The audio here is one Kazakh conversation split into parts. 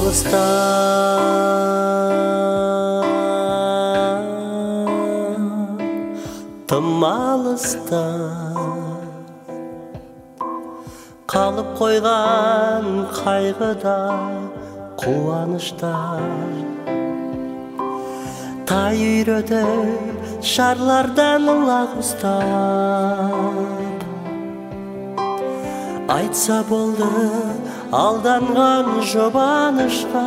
алыста тым алыста қалып қойған қайғыда қуаныштар тай үйретіп шарлардан лақ ұстап айтса болды алданған жұбанышқа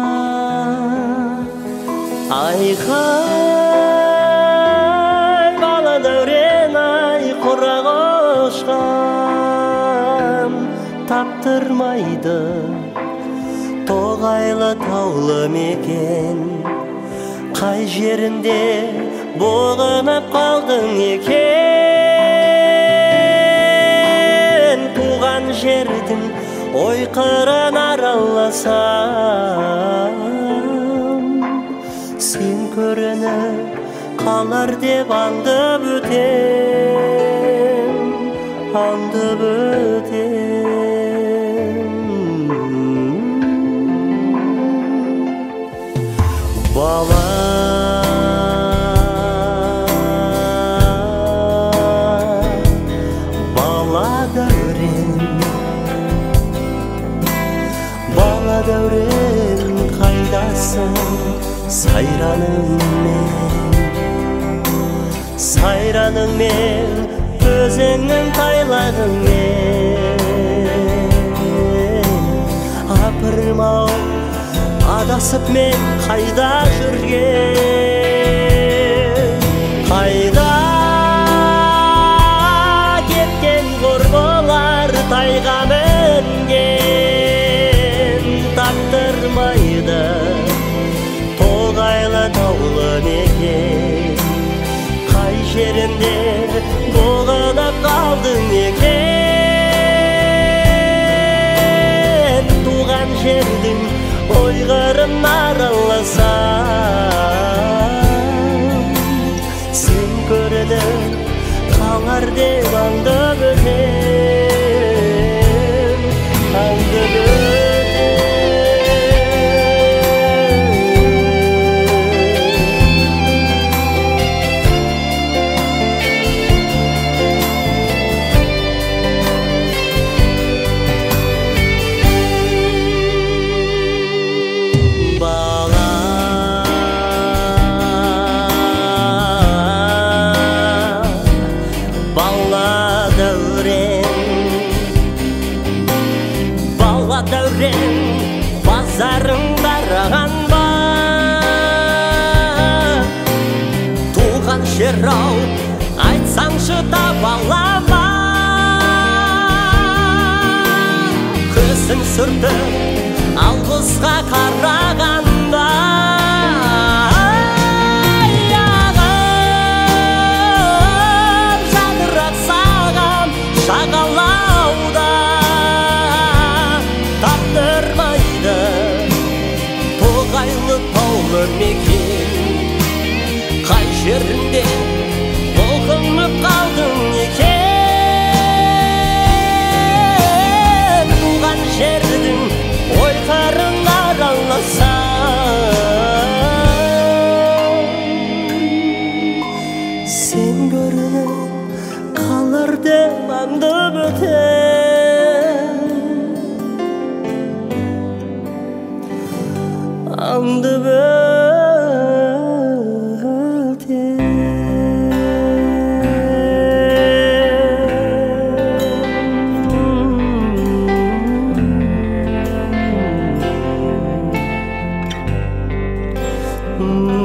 айқай бала дәурен ай құрақ ұшқан таптырмайды тоғайлы таулы мекен қай жерінде бұғынып қалдың екен туған жердің ой қырын араласам сен көрініп қалар деп аңдып өтем бала дәурен қайдасың сайраныңмен өзіңнің тайлағыңмен апырым-ау адасып мен қайда жүрген қайда кеткен құрбылар тайға мінген таптырмайды тоғайлы таулы мекен қай жерінде бұғынып қалдың екен туған жердің ой қырын араласам сен көрініп қалар деп аңдып өтем дәурен базарың дараған ба туған жер-ау айтсаңшы таба ала ма көзің сүртіп алғысқа қарағанда аяғым жадырап саған шағалауда таптырмайды тоғайлы таулы мекен қай жерінде бұғынып қалдың екен туған жердің ой қырын араласам сен көрініп қалар деп аңдып өтем аңдып өтем